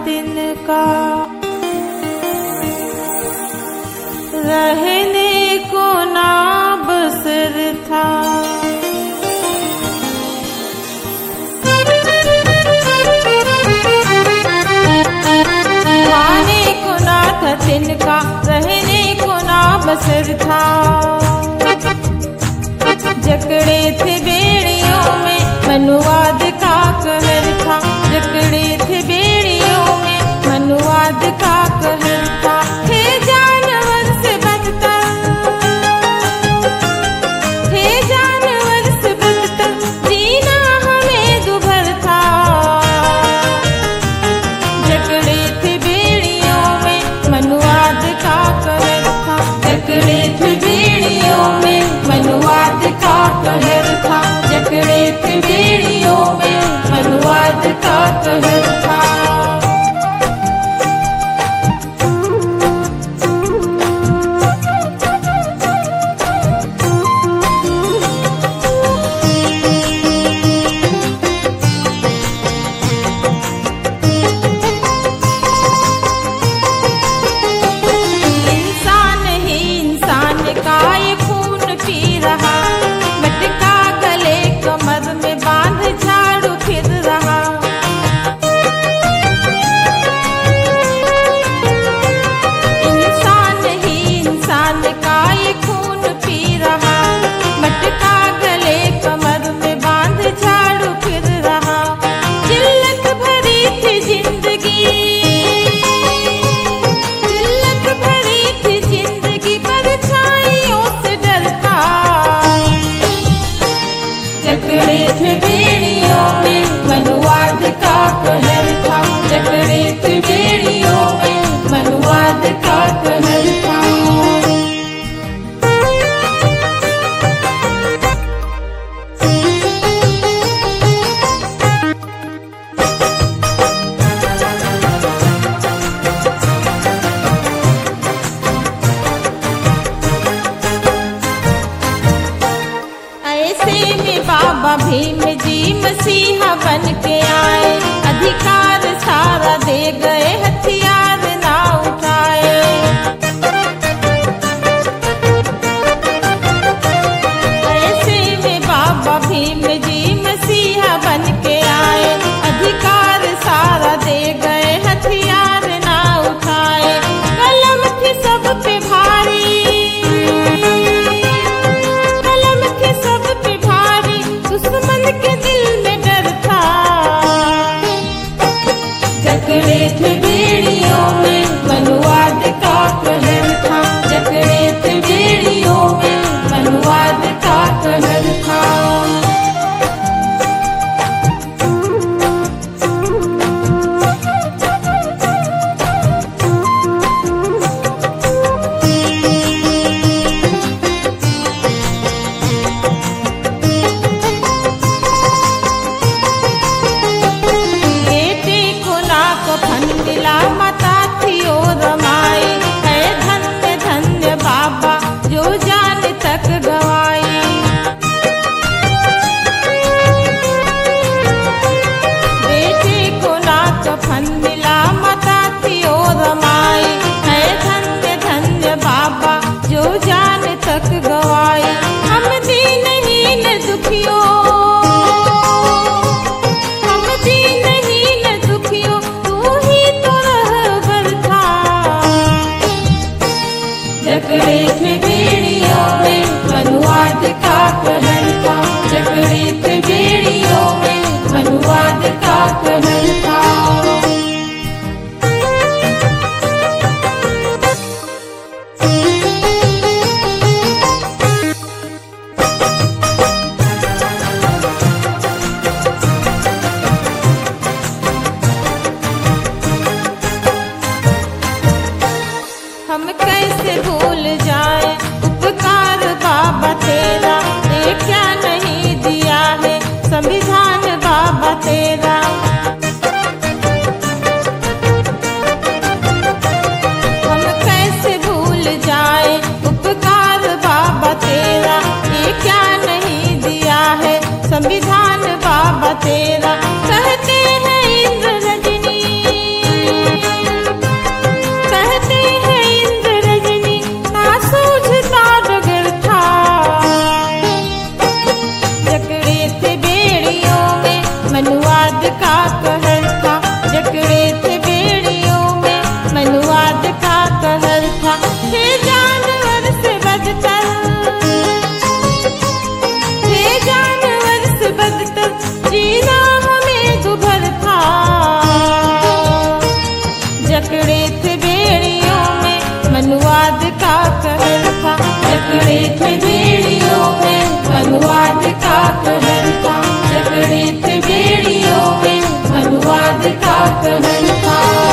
तिनका, रहने को ना बसर था। खाने को ना था तिनका, रहने को ना बसर था। जकड़े थे बेड़ियों में मनुवाद का कहर था, जकड़े थे बेड़ियों में मनुवाद का कहर था। थे जानवर से बदतर, थे जानवर से बदतर, जीना हमें दुभर था। जकड़े थे बेड़ियों में मनुवाद का कहर था, जकड़े थे बेड़ियों में मनुवाद का कहर था, जकड़े थे बेड़ियों में मनुवाद का कहर था। इंसान ही इंसान का ये खून पी रहा, मटका गले कमर में बांध झाड़ू फिर रहा। इंसान ही इंसान का ये खून पी रहा, मटका गले कमर में बांध झाड़ू फिर रहा। जिल्लत भरी थी जिंदगी, जिल्लत भरी थी जिंदगी, परछाइयों से डरता। जकड़े थे बेड़ियों में मनुवाद का कहर था, जकड़े थे बेड़ियों में मनुवाद का कहर था। ऐसे में बाबा भीम जी मसीहा बन के आए, अधिकार सारा दे गए, हथियार ना उठाए। ऐसे में बाबा भीम जी मसीहा बन के आए, अधिकार सारा दे गए, हथियार ना उठाए। कलम थी सब पे भारी, कलम थी सब पे भारी, दुश्मन के दिल में डर था। जकड़े थे बेड़ियों में मनुवाद का कहर था, जकड़े थे बेड़ियों में मनुवाद का कहर था। बेटे को ना कफन मिला, माता थी और रमाई, है धन्य धन्य बाबा जो जान तक गवाई। बेटे को ना कफन मिला, माता थी और रमाई, है धन्य धन्य बाबा जो जान तक गवाई। हम दीनहीन दुखियों, हम दीनहीन दुखियों, तू ही तो रहबर था। जकड़े थे बेड़ियों में मनुवाद का कहर था, जकड़े थे बेड़ियों में मनुवाद का कहर था। हम कैसे भूल जाए उपकार बाबा तेरा, ये क्या नहीं दिया है संविधान बाबा तेरा। हम कैसे भूल जाए उपकार बाबा तेरा, ये क्या नहीं दिया है संविधान बाबा तेरा। कहते हैं इंद्र रजनी, थे बेड़ियों में मनुवाद का कहर था, जकड़े थे बेड़ियों में मनुवाद का कहर था।